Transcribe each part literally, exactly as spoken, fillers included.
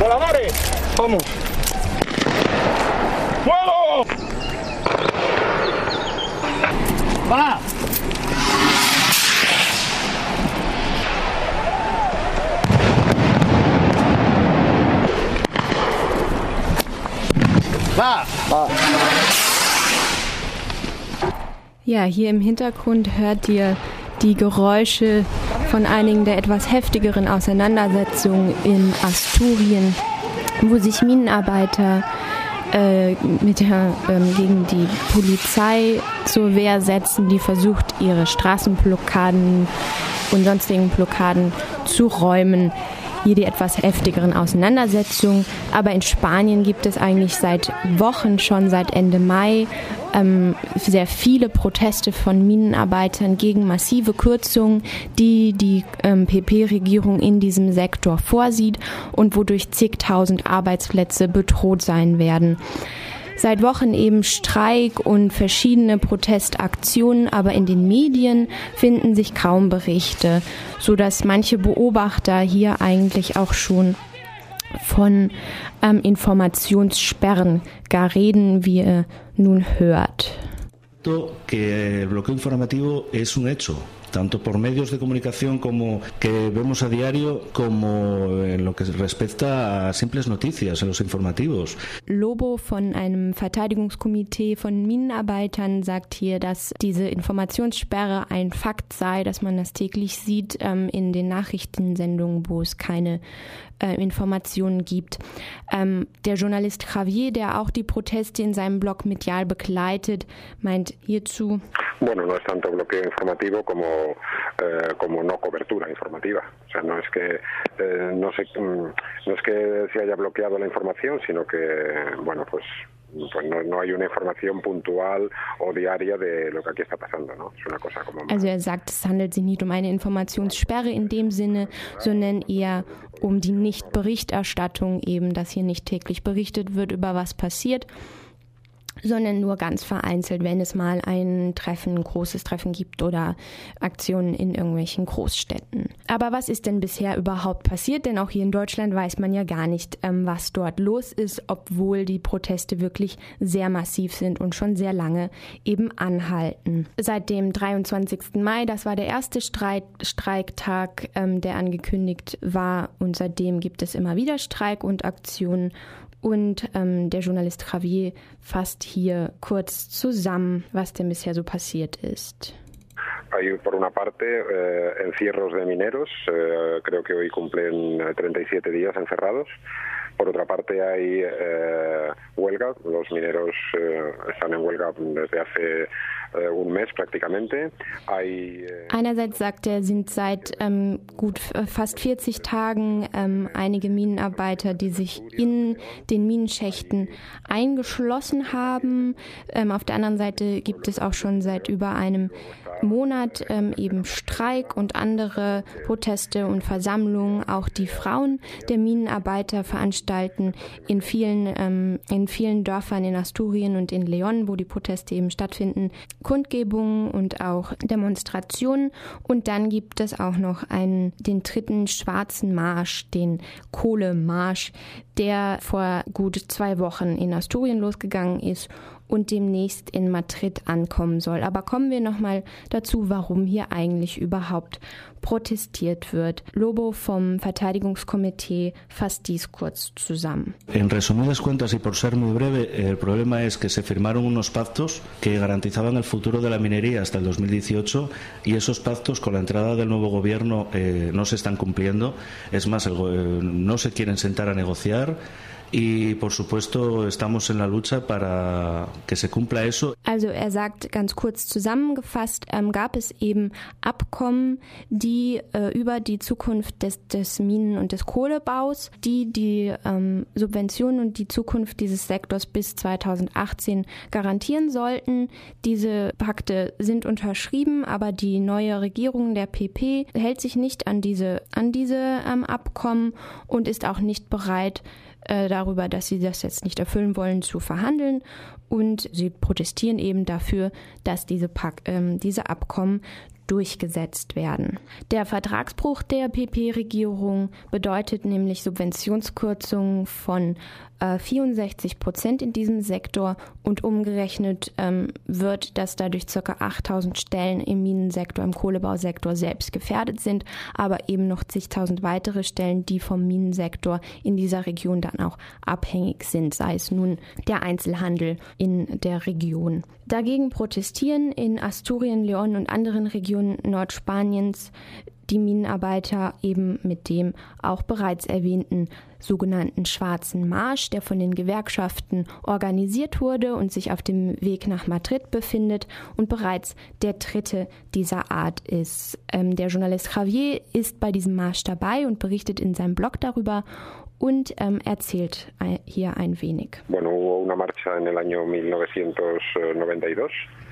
Disparadores. Vamos. ¡Fuego! ¡Va! ¡Va! ¡Va! Ja, hier im Hintergrund hört ihr die Geräusche von einigen der etwas heftigeren Auseinandersetzungen in Asturien, wo sich Minenarbeiter äh, mit der, ähm, gegen die Polizei zur Wehr setzen, die versucht, ihre Straßenblockaden und sonstigen Blockaden zu räumen. Hier die etwas heftigeren Auseinandersetzungen. Aber in Spanien gibt es eigentlich seit Wochen, schon seit Ende Mai, ähm, sehr viele Proteste von Minenarbeitern gegen massive Kürzungen, die die ähm, P P-Regierung in diesem Sektor vorsieht und wodurch zigtausend Arbeitsplätze bedroht sein werden. Seit Wochen eben Streik und verschiedene Protestaktionen, aber in den Medien finden sich kaum Berichte, sodass manche Beobachter hier eigentlich auch schon von ähm, Informationssperren gar reden, wie ihr nun hört. Que el bloqueo informativo es un hecho. Tanto por medios de comunicación como que vemos a diario, como en lo que respecta a simples noticias, en los informativos. Lobo von einem Verteidigungskomitee von Minenarbeitern sagt hier, dass diese Informationssperre ein Fakt sei, dass man das täglich sieht ähm, in den Nachrichtensendungen, wo es keine äh, Informationen gibt. Ähm, der Journalist Javier, der auch die Proteste in seinem Blog medial begleitet, meint hierzu: Bueno, no es tanto bloqueo informativo como, eh, como no cobertura informativa. O sea, no es que eh, no, se, no es que se haya bloqueado la información, sino que, bueno, pues, pues no, no hay una información puntual o diaria de lo que aquí está pasando, ¿no? Es una cosa como... Also er sagt, es handelt sich nicht um eine Informationssperre in dem Sinne, sondern eher um die Nichtberichterstattung, eben, dass hier nicht täglich berichtet wird, über was passiert, sondern nur ganz vereinzelt, wenn es mal ein Treffen, ein großes Treffen gibt oder Aktionen in irgendwelchen Großstädten. Aber was ist denn bisher überhaupt passiert? Denn auch hier in Deutschland weiß man ja gar nicht, ähm, was dort los ist, obwohl die Proteste wirklich sehr massiv sind und schon sehr lange eben anhalten. Seit dem dreiundzwanzigsten Mai, das war der erste Streit, Streiktag, ähm, der angekündigt war, und seitdem gibt es immer wieder Streik und Aktionen. Und ähm, der Journalist Javier fasst hier kurz zusammen, was denn bisher so passiert ist. Hay por una parte eh, encierros de mineros, eh, creo que hoy cumplen treinta y siete días encerrados. Por otra parte hay eh, huelga, los mineros eh, están en huelga desde hace eh, un mes prácticamente. Hay, eh Einerseits sagt er, sind seit ähm, gut fast vierzig Tagen ähm, einige Minenarbeiter, die sich in den Minenschächten eingeschlossen haben. Ähm, auf der anderen Seite gibt es auch schon seit über einem Monat ähm, eben Streik und andere Proteste und Versammlungen. Auch die Frauen der Minenarbeiter veranstalten in vielen, ähm, in vielen Dörfern in Asturien und in León, wo die Proteste eben stattfinden, Kundgebungen und auch Demonstrationen. Und dann gibt es auch noch einen, den dritten Schwarzen Marsch, den Kohlemarsch, der vor gut zwei Wochen in Asturien losgegangen ist und demnächst in Madrid ankommen soll. Aber kommen wir nochmal dazu, warum hier eigentlich überhaupt protestiert wird. Lobo vom Verteidigungskomitee fasst dies kurz zusammen. En resumidas cuentas y por ser muy breve, el problema es que se firmaron unos pactos que garantizaban el futuro de la minería hasta el dos mil dieciocho y esos pactos con la entrada del nuevo gobierno eh, no se están cumpliendo. Es más, el, eh, no se quieren sentar a negociar. Y por supuesto estamos en la lucha para que se cumpla eso. Also er sagt ganz kurz zusammengefasst, ähm, gab es eben Abkommen, die äh, über die Zukunft des, des Minen- und des Kohlebaus, die die ähm, Subventionen und die Zukunft dieses Sektors bis zweitausendachtzehn garantieren sollten. Diese Pakte sind unterschrieben, aber die neue Regierung der P P hält sich nicht an diese, an diese ähm, Abkommen und ist auch nicht bereit, darüber, dass sie das jetzt nicht erfüllen wollen, zu verhandeln, und sie protestieren eben dafür, dass diese, Pak- ähm, diese Abkommen durchgesetzt werden. Der Vertragsbruch der P P-Regierung bedeutet nämlich Subventionskürzungen von äh, vierundsechzig Prozent in diesem Sektor und umgerechnet ähm, wird, dass dadurch ca. achttausend Stellen im Minensektor, im Kohlebausektor selbst gefährdet sind, aber eben noch zigtausend weitere Stellen, die vom Minensektor in dieser Region dann auch abhängig sind, sei es nun der Einzelhandel in der Region. Dagegen protestieren in Asturien, León und anderen Regionen Nordspaniens die Minenarbeiter eben mit dem auch bereits erwähnten sogenannten Schwarzen Marsch, der von den Gewerkschaften organisiert wurde und sich auf dem Weg nach Madrid befindet und bereits der dritte dieser Art ist. Ähm, der Journalist Javier ist bei diesem Marsch dabei und berichtet in seinem Blog darüber und ähm, erzählt hier ein wenig. Bueno, hubo una marcha en el año mil novecientos noventa y dos.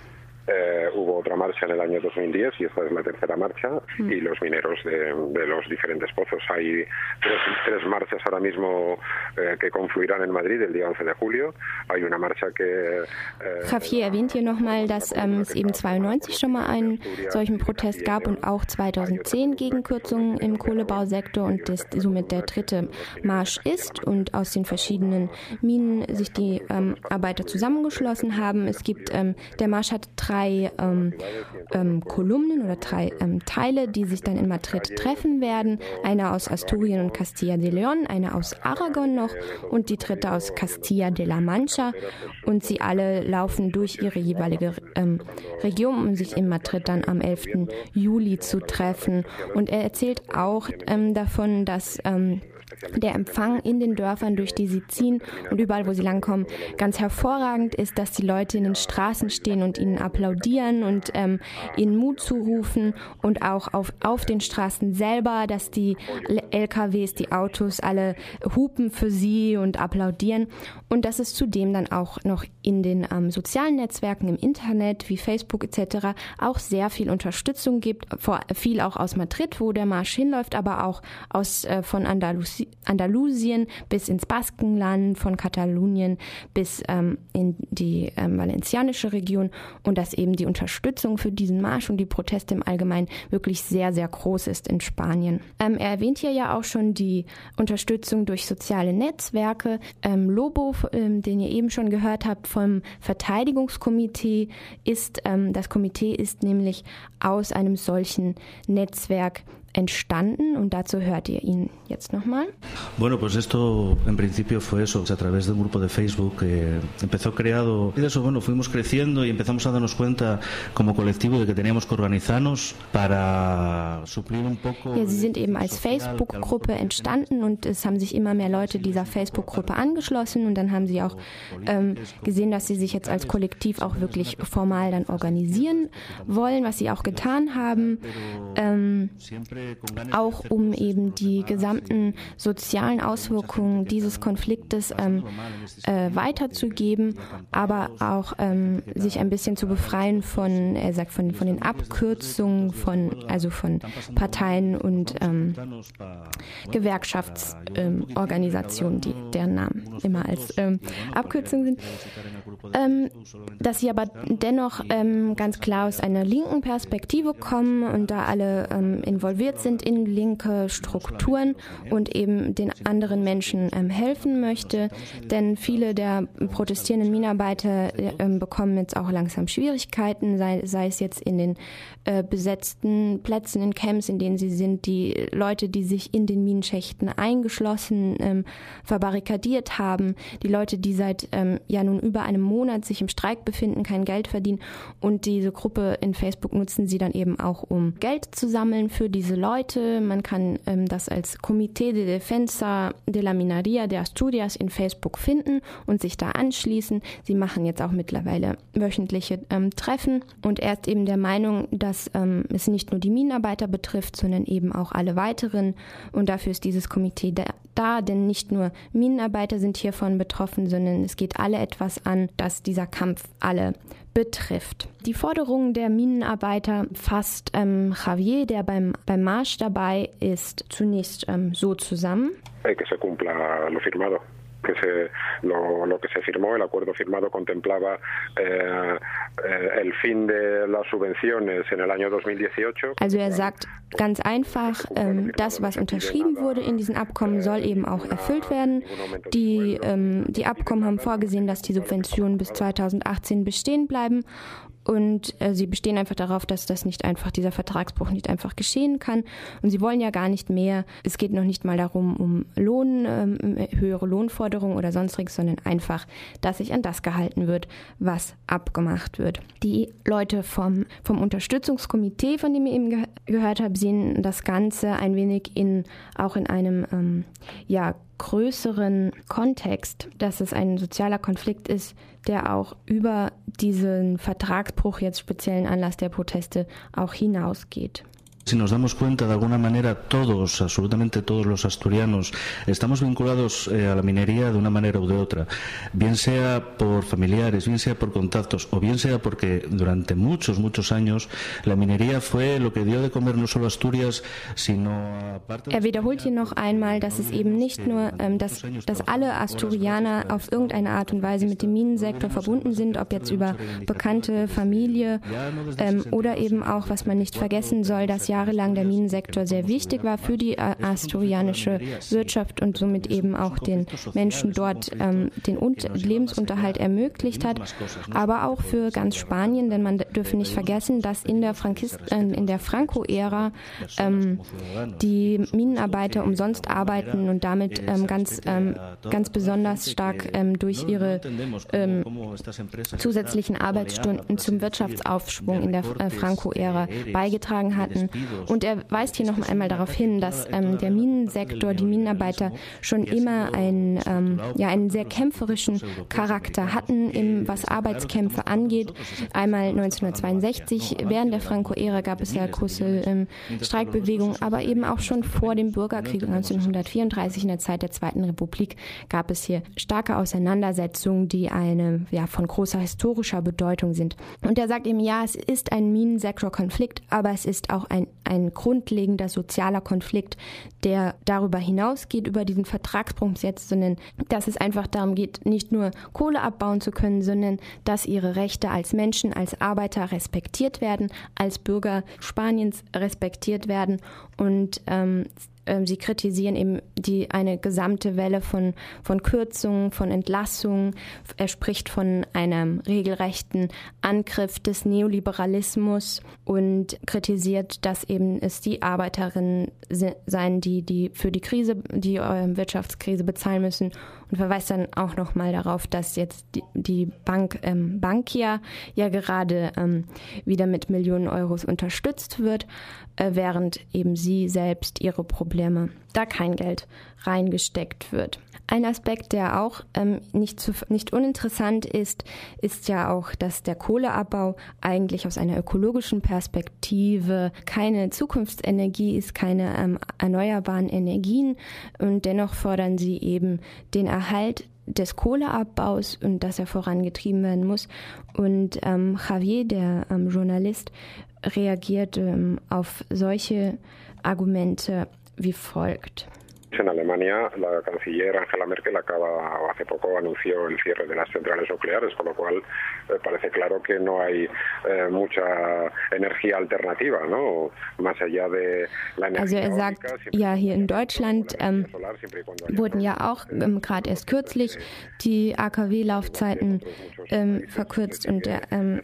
Eh, hubo otra marcha en el año dos mil diez y esta es la tercera marcha mm. y los mineros de, de los diferentes pozos. Hay tres, tres marchas ahora mismo eh, que confluirán en Madrid el día once de julio. Hay una marcha que... Eh, Javier erwähnt hier nochmal, dass ähm, es eben zweiundneunzig schon mal einen solchen Protest gab und auch zweitausendzehn Gegenkürzungen im Kohlebausektor und das somit der dritte Marsch ist und aus den verschiedenen Minen sich die ähm, Arbeiter zusammengeschlossen haben. Es gibt, ähm, der Marsch hat drei drei ähm, ähm, Kolumnen oder drei ähm, Teile, die sich dann in Madrid treffen werden. Eine aus Asturien und Castilla de León, eine aus Aragon noch und die dritte aus Castilla de la Mancha. Und sie alle laufen durch ihre jeweilige ähm, Region, um sich in Madrid dann am elften Juli zu treffen. Und er erzählt auch ähm, davon, dass ähm, der Empfang in den Dörfern, durch die sie ziehen und überall, wo sie langkommen, ganz hervorragend ist, dass die Leute in den Straßen stehen und ihnen applaudieren und ähm, ihnen Mut zurufen und auch auf, auf den Straßen selber, dass die L K Ws, die Autos alle hupen für sie und applaudieren und dass es zudem dann auch noch in den ähm, sozialen Netzwerken im Internet wie Facebook et cetera auch sehr viel Unterstützung gibt, vor, viel auch aus Madrid, wo der Marsch hinläuft, aber auch aus äh, von Andalusien Andalusien bis ins Baskenland, von Katalonien bis ähm, in die ähm, valencianische Region und dass eben die Unterstützung für diesen Marsch und die Proteste im Allgemeinen wirklich sehr, sehr groß ist in Spanien. Ähm, er erwähnt hier ja auch schon die Unterstützung durch soziale Netzwerke. Ähm, Lobo, ähm, den ihr eben schon gehört habt vom Verteidigungskomitee, ist, ähm, das Komitee ist nämlich aus einem solchen Netzwerk entstanden und dazu hört ihr ihn jetzt nochmal. Bueno, pues esto en principio fue eso, a través de un grupo de Facebook que empezó creado y de eso, bueno, fuimos creciendo y empezamos a darnos cuenta como colectivo de que teníamos que organizarnos para suplir un poco. Ja, sie sind eben als Facebook-Gruppe entstanden und es haben sich immer mehr Leute dieser Facebook-Gruppe angeschlossen und dann haben sie auch ähm, gesehen, dass sie sich jetzt als Kollektiv auch wirklich formal dann organisieren wollen, was sie auch getan haben. Ähm, auch um eben die gesamten sozialen Auswirkungen dieses Konfliktes ähm, äh, weiterzugeben, aber auch ähm, sich ein bisschen zu befreien von, er sagt, von, von den Abkürzungen, von, also von Parteien und ähm, Gewerkschaftsorganisationen, ähm, die deren Namen immer als ähm, Abkürzung sind, ähm, dass sie aber dennoch ähm, ganz klar aus einer linken Perspektive kommen und da alle ähm, involviert sind in linke Strukturen und eben den anderen Menschen ähm, helfen möchte, denn viele der protestierenden Minenarbeiter äh, bekommen jetzt auch langsam Schwierigkeiten, sei, sei es jetzt in den äh, besetzten Plätzen in Camps, in denen sie sind, die Leute, die sich in den Minenschächten eingeschlossen, ähm, verbarrikadiert haben, die Leute, die seit ähm, ja nun über einem Monat sich im Streik befinden, kein Geld verdienen und diese Gruppe in Facebook nutzen sie dann eben auch, um Geld zu sammeln für diese Leute. Man kann ähm, das als Comité de Defensa de la Minería de Asturias in Facebook finden und sich da anschließen. Sie machen jetzt auch mittlerweile wöchentliche ähm, Treffen und er ist eben der Meinung, dass ähm, es nicht nur die Minenarbeiter betrifft, sondern eben auch alle weiteren und dafür ist dieses Komitee da, da, denn nicht nur Minenarbeiter sind hiervon betroffen, sondern es geht alle etwas an, dass dieser Kampf alle betrifft. Die Forderungen der Minenarbeiter fasst ähm, Javier, der beim, beim Marsch dabei ist, zunächst ähm, so zusammen. Que se cumpla lo firmado. que se, lo, lo que se firmó, el acuerdo firmado contemplaba eh, eh, el fin de las subvenciones en el año dos mil dieciocho. Also er sagt ganz einfach, ähm, das, was unterschrieben wurde in diesen Abkommen, soll eben auch erfüllt werden. Die, ähm, die Abkommen haben vorgesehen, dass die Subventionen bis zweitausendachtzehn bestehen bleiben. Und äh, sie bestehen einfach darauf, dass das nicht einfach, dieser Vertragsbruch nicht einfach geschehen kann. Und sie wollen ja gar nicht mehr, es geht noch nicht mal darum, um Lohn, ähm, höhere Lohnforderungen oder sonstiges, sondern einfach, dass sich an das gehalten wird, was abgemacht wird. Die Leute vom, vom Unterstützungskomitee, von dem ihr eben ge- gehört habt, sehen das Ganze ein wenig in, auch in einem, ähm, ja, größeren Kontext, dass es ein sozialer Konflikt ist, der auch über diesen Vertragsbruch, jetzt speziellen Anlass der Proteste, auch hinausgeht. Si nos damos cuenta, de alguna manera, todos, absolutamente todos los asturianos, estamos vinculados eh, a la minería de una manera u de otra, bien sea por familiares, bien sea por contactos, o bien sea porque durante muchos, muchos años la minería fue lo que dio de comer no solo a Asturias, sino a parte... Er wiederholt hier noch einmal, dass es eben nicht nur, ähm, dass, dass alle Asturianer auf irgendeine Art und Weise mit dem Minensektor verbunden sind, ob jetzt über Bekannte, Familie ähm, oder eben auch, was man nicht vergessen soll, dass ja jahrelang der Minensektor sehr wichtig war für die asturianische Wirtschaft und somit eben auch den Menschen dort ähm, den Un- Lebensunterhalt ermöglicht hat, aber auch für ganz Spanien, denn man dürfe nicht vergessen, dass in der, Frankis- äh, in der Franco-Ära ähm, die Minenarbeiter umsonst arbeiten und damit ähm, ganz, ähm, ganz besonders stark ähm, durch ihre ähm, zusätzlichen Arbeitsstunden zum Wirtschaftsaufschwung in der äh, Franco-Ära beigetragen hatten. Und er weist hier noch einmal darauf hin, dass ähm, der Minensektor, die Minenarbeiter schon immer einen, ähm, ja, einen sehr kämpferischen Charakter hatten, im, was Arbeitskämpfe angeht. Einmal neunzehnhundertzweiundsechzig, während der Franco-Ära gab es ja große ähm, Streikbewegungen, aber eben auch schon vor dem Bürgerkrieg neunzehnhundertvierunddreißig, in der Zeit der Zweiten Republik, gab es hier starke Auseinandersetzungen, die eine, ja, von großer historischer Bedeutung sind. Und er sagt eben, ja, es ist ein Minensektorkonflikt, aber es ist auch ein, ein grundlegender sozialer Konflikt, der darüber hinausgeht, über diesen Vertragsbruch jetzt, sondern dass es einfach darum geht, nicht nur Kohle abbauen zu können, sondern dass ihre Rechte als Menschen, als Arbeiter respektiert werden, als Bürger Spaniens respektiert werden und ähm, Sie kritisieren eben die, eine gesamte Welle von, von Kürzungen, von Entlassungen. Er spricht von einem regelrechten Angriff des Neoliberalismus und kritisiert, dass eben es die Arbeiterinnen seien, die, die für die Krise, die äh, Wirtschaftskrise bezahlen müssen, und verweist dann auch nochmal darauf, dass jetzt die, die Bank ähm, Bankia ja gerade ähm, wieder mit Millionen Euros unterstützt wird, äh, während eben sie selbst ihre Probleme, da kein Geld reingesteckt wird. Ein Aspekt, der auch ähm, nicht, zu, nicht uninteressant ist, ist ja auch, dass der Kohleabbau eigentlich aus einer ökologischen Perspektive keine Zukunftsenergie ist, keine ähm, erneuerbaren Energien, und dennoch fordern sie eben den Erhalt des Kohleabbaus und dass er vorangetrieben werden muss. Und ähm, Javier, der ähm, Journalist, reagiert ähm, auf solche Argumente wie folgt. En Alemania, la canciller Angela Merkel acaba, o hace poco anunció el cierre de las centrales nucleares, con lo cual eh, parece claro que no hay eh, mucha energía alternativa, ¿no? Más allá de la energía. Also er sagt, ja, hier in Deutschland ähm, wurden ja auch ähm, gerade erst kürzlich die A K W-Laufzeiten ähm, verkürzt und der ähm,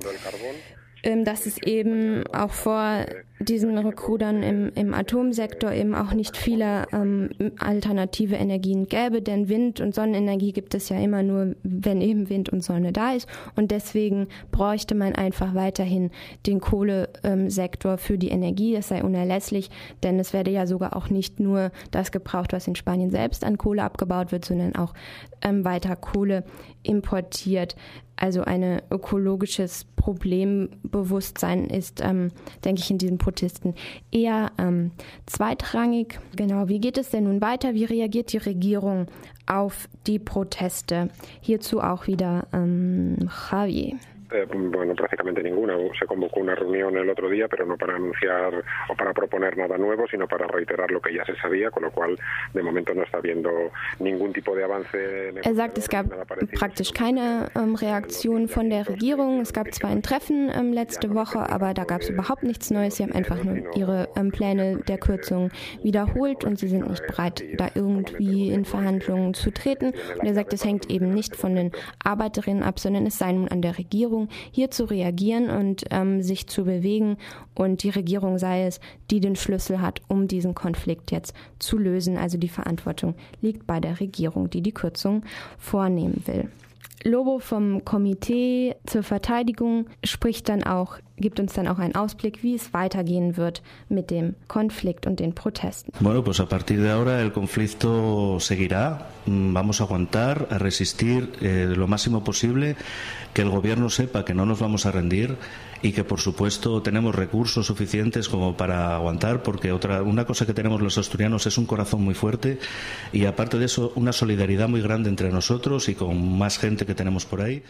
dass es eben auch vor diesen Rückrudern im, im Atomsektor eben auch nicht viele ähm, alternative Energien gäbe, denn Wind- und Sonnenenergie gibt es ja immer nur, wenn eben Wind und Sonne da ist, und deswegen bräuchte man einfach weiterhin den Kohlesektor für die Energie. Das sei unerlässlich, denn es werde ja sogar auch nicht nur das gebraucht, was in Spanien selbst an Kohle abgebaut wird, sondern auch ähm, weiter Kohle importiert. Also ein ökologisches Problembewusstsein ist, ähm, denke ich, in diesen Protesten eher ähm, zweitrangig. Genau, wie geht es denn nun weiter? Wie reagiert die Regierung auf die Proteste? Hierzu auch wieder ähm, Javier. Eh, bueno, prácticamente ninguna. Se convocó una reunión el otro día, pero no para anunciar o para proponer nada nuevo, sino para reiterar lo que ya se sabía, con lo cual de momento no está habiendo ningún tipo de avance. Er sagt, es gab praktisch keine ähm, Reaktion von der Regierung. Es gab zwar ein Treffen ähm, letzte Woche, aber da gab es überhaupt nichts Neues. Sie haben einfach nur ihre ähm, Pläne der Kürzung wiederholt und sie sind nicht bereit, da irgendwie in Verhandlungen zu treten. Und er sagt, es hängt eben nicht von den Arbeiterinnen ab, sondern es sei nun an der Regierung, hier zu reagieren und ähm, sich zu bewegen. Und die Regierung sei es, die den Schlüssel hat, um diesen Konflikt jetzt zu lösen. Also die Verantwortung liegt bei der Regierung, die die Kürzung vornehmen will. Lobo vom Komitee zur Verteidigung spricht dann auch, gibt uns dann auch einen Ausblick, wie es weitergehen wird mit dem Konflikt und den Protesten. Bueno, pues a partir de ahora el conflicto seguirá. Vamos a aguantar, a resistir eh, lo máximo posible, que el gobierno sepa que no nos vamos a rendir y que por supuesto tenemos recursos suficientes como para aguantar, porque otra una cosa que tenemos los asturianos es un corazón muy fuerte y aparte de eso una solidaridad muy grande entre nosotros y con más gente que tenemos por ahí.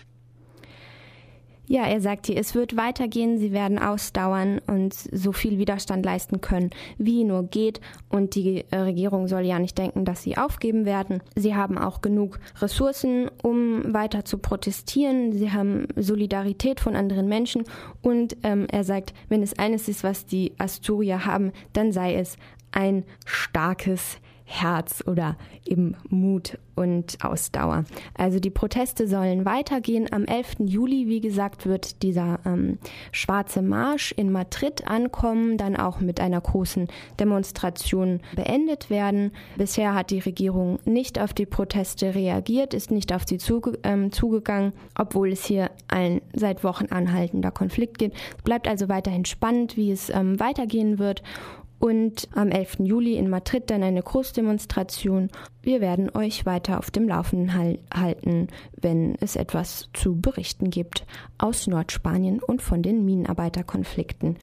Ja, er sagt hier, es wird weitergehen, sie werden ausdauern und so viel Widerstand leisten können, wie nur geht. Und die Regierung soll ja nicht denken, dass sie aufgeben werden. Sie haben auch genug Ressourcen, um weiter zu protestieren. Sie haben Solidarität von anderen Menschen. Und ähm, er sagt, wenn es eines ist, was die Asturier haben, dann sei es ein starkes Herz oder eben Mut und Ausdauer. Also die Proteste sollen weitergehen. Am elften Juli, wie gesagt, wird dieser ähm, Schwarze Marsch in Madrid ankommen, dann auch mit einer großen Demonstration beendet werden. Bisher hat die Regierung nicht auf die Proteste reagiert, ist nicht auf sie zuge- ähm, zugegangen, obwohl es hier ein seit Wochen anhaltender Konflikt gibt. Es bleibt also weiterhin spannend, wie es ähm, weitergehen wird. Und am elften Juli in Madrid dann eine Großdemonstration. Wir werden euch weiter auf dem Laufenden halten, wenn es etwas zu berichten gibt aus Nordspanien und von den Minenarbeiterkonflikten.